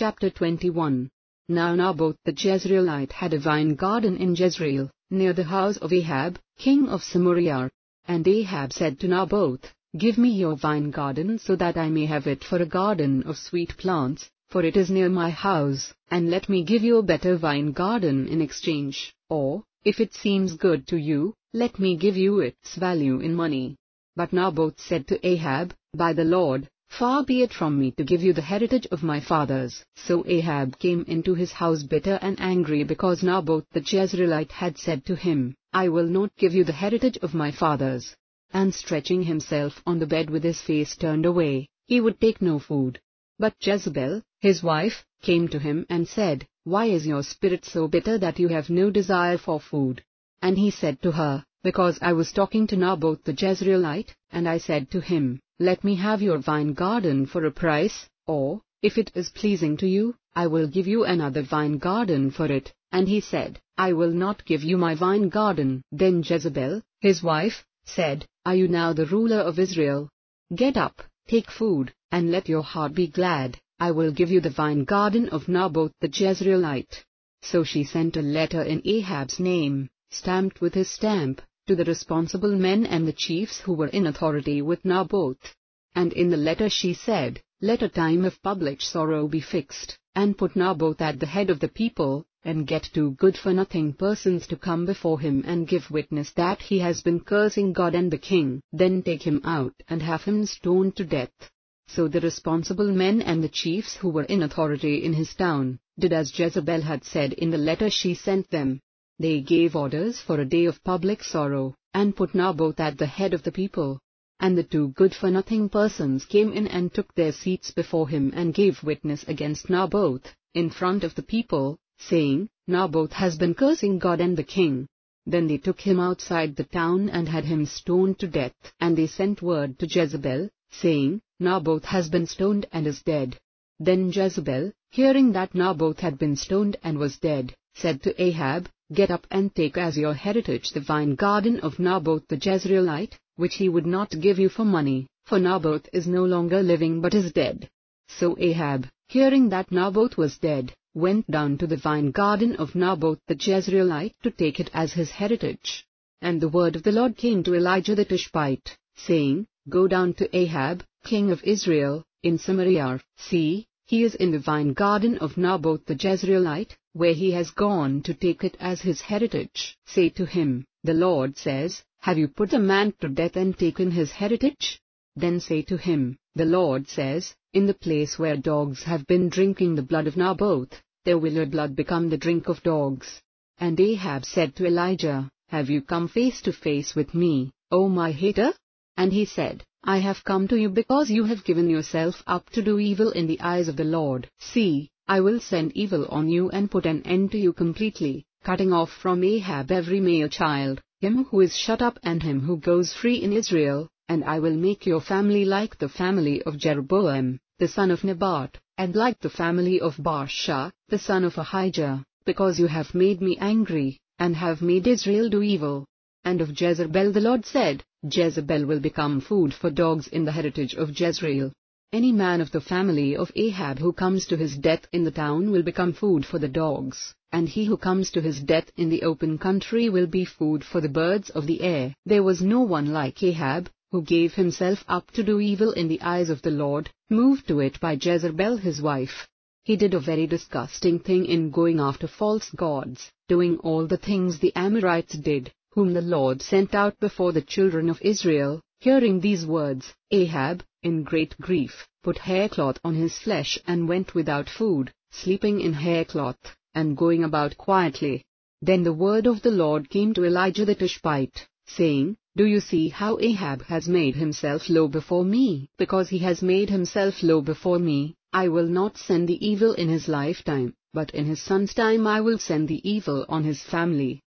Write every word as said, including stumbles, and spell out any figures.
Chapter twenty-one. Now Naboth the Jezreelite had a vine garden in Jezreel, near the house of Ahab, king of Samaria. And Ahab said to Naboth, Give me your vine garden so that I may have it for a garden of sweet plants, for it is near my house, and let me give you a better vine garden in exchange, or, if it seems good to you, let me give you its value in money. But Naboth said to Ahab, By the Lord, far be it from me to give you the heritage of my fathers. So Ahab came into his house bitter and angry because Naboth the Jezreelite had said to him, I will not give you the heritage of my fathers. And stretching himself on the bed with his face turned away, he would take no food. But Jezebel, his wife, came to him and said, Why is your spirit so bitter that you have no desire for food? And he said to her, Because I was talking to Naboth the Jezreelite, and I said to him, Let me have your vine garden for a price, or, if it is pleasing to you, I will give you another vine garden for it. And he said, I will not give you my vine garden. Then Jezebel, his wife, said, Are you now the ruler of Israel? Get up, take food, and let your heart be glad. I will give you the vine garden of Naboth the Jezreelite. So she sent a letter in Ahab's name, stamped with his stamp, to the responsible men and the chiefs who were in authority with Naboth. And in the letter she said, Let a time of public sorrow be fixed, and put Naboth at the head of the people, and get two good-for-nothing persons to come before him and give witness that he has been cursing God and the king. Then take him out and have him stoned to death. So the responsible men and the chiefs who were in authority in his town did as Jezebel had said in the letter she sent them. They gave orders for a day of public sorrow, and put Naboth at the head of the people. And the two good-for-nothing persons came in and took their seats before him and gave witness against Naboth, in front of the people, saying, Naboth has been cursing God and the king. Then they took him outside the town and had him stoned to death. And they sent word to Jezebel, saying, Naboth has been stoned and is dead. Then Jezebel, hearing that Naboth had been stoned and was dead, said to Ahab, Get up and take as your heritage the vine garden of Naboth the Jezreelite, which he would not give you for money, for Naboth is no longer living but is dead. So Ahab, hearing that Naboth was dead, went down to the vine garden of Naboth the Jezreelite to take it as his heritage. And the word of the Lord came to Elijah the Tishbite, saying, Go down to Ahab, king of Israel, in Samaria. See, he is in the vine garden of Naboth the Jezreelite, where he has gone to take it as his heritage. Say to him, The Lord says, Have you put a man to death and taken his heritage? Then say to him, The Lord says, In the place where dogs have been drinking the blood of Naboth, there will your blood become the drink of dogs. And Ahab said to Elijah, Have you come face to face with me, O my hater? And he said, I have come to you because you have given yourself up to do evil in the eyes of the Lord. See, I will send evil on you and put an end to you completely, cutting off from Ahab every male child, him who is shut up and him who goes free in Israel, and I will make your family like the family of Jeroboam, the son of Nebat, and like the family of Baasha, the son of Ahijah, because you have made me angry, and have made Israel do evil. And of Jezebel the Lord said, Jezebel will become food for dogs in the heritage of Jezreel. Any man of the family of Ahab who comes to his death in the town will become food for the dogs, and he who comes to his death in the open country will be food for the birds of the air. There was no one like Ahab, who gave himself up to do evil in the eyes of the Lord, moved to it by Jezebel his wife. He did a very disgusting thing in going after false gods, doing all the things the Amorites did, whom the Lord sent out before the children of Israel. Hearing these words, Ahab, in great grief, put haircloth on his flesh and went without food, sleeping in haircloth, and going about quietly. Then the word of the Lord came to Elijah the Tishbite, saying, Do you see how Ahab has made himself low before me? Because he has made himself low before me, I will not send the evil in his lifetime, but in his son's time I will send the evil on his family.